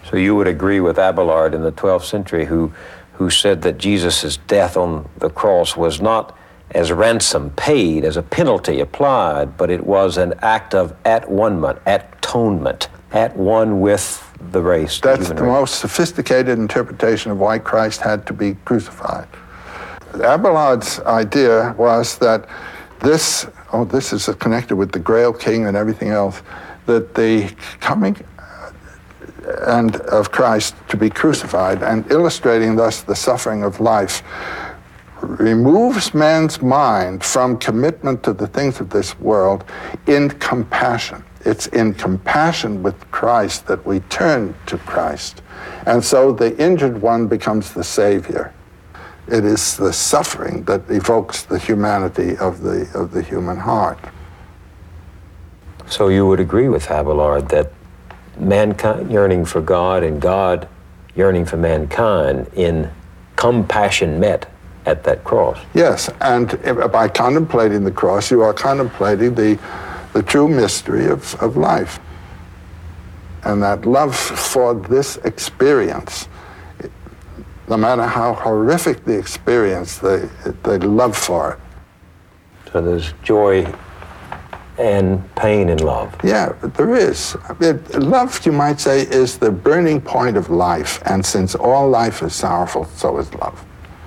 So you would agree with Abelard in the 12th century who said that Jesus' death on the cross was not as ransom paid, as a penalty applied, but it was an act of atonement, at one with the race. That's the most sophisticated interpretation of why Christ had to be crucified. Abelard's idea was that this is connected with the Grail King and everything else, that the coming and of Christ to be crucified and illustrating thus the suffering of life removes man's mind from commitment to the things of this world in compassion. It's in compassion with Christ that we turn to Christ. And so the injured one becomes the Savior. It is the suffering that evokes the humanity of the human heart. So you would agree with Abelard that mankind yearning for God and God yearning for mankind in compassion met at that cross. Yes, and by contemplating the cross, you are contemplating the true mystery of life. And that love for this experience, no matter how horrific the experience, the love for it. So there's joy and pain in love. Yeah, but there is. Love, you might say, is the burning point of life, and since all life is sorrowful, so is love.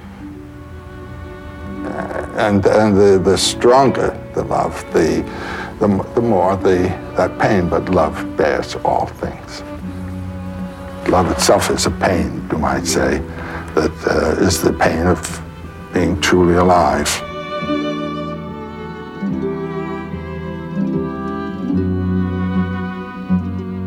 And the stronger the love, the more that pain, but love bears all things. Love itself is a pain, you might say, that is the pain of being truly alive.